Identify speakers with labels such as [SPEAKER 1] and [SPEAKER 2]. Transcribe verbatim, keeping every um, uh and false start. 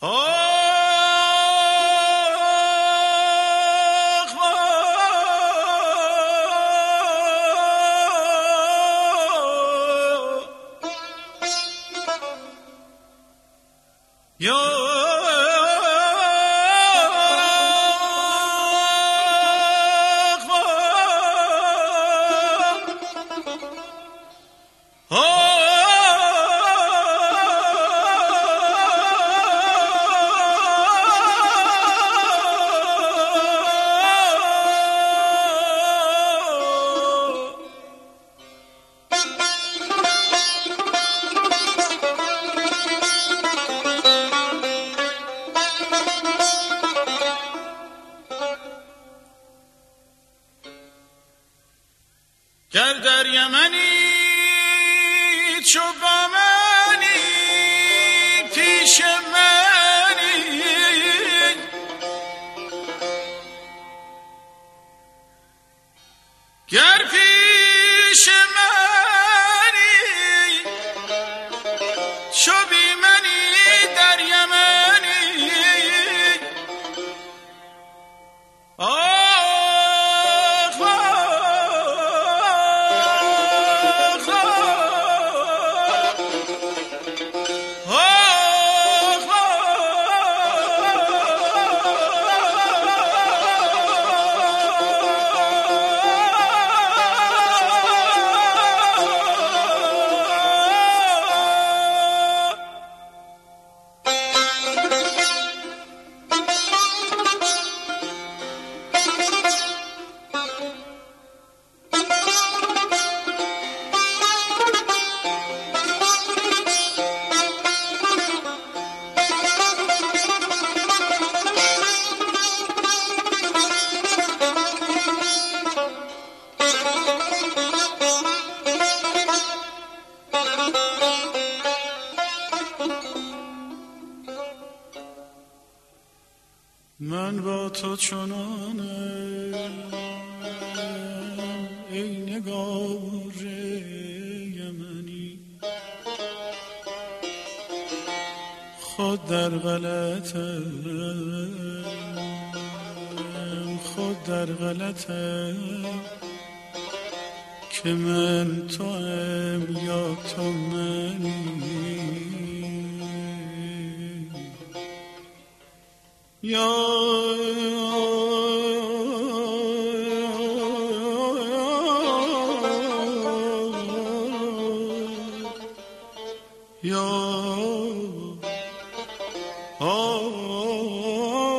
[SPEAKER 1] گر در یمنی چو با منی پیش منی، گر پیش منی چو بی منی در یمنی، آه من با تو چنانم ای نگار یمنی، خود در غلطم خود در غلطم که من توام یا تو منی، یا یا آه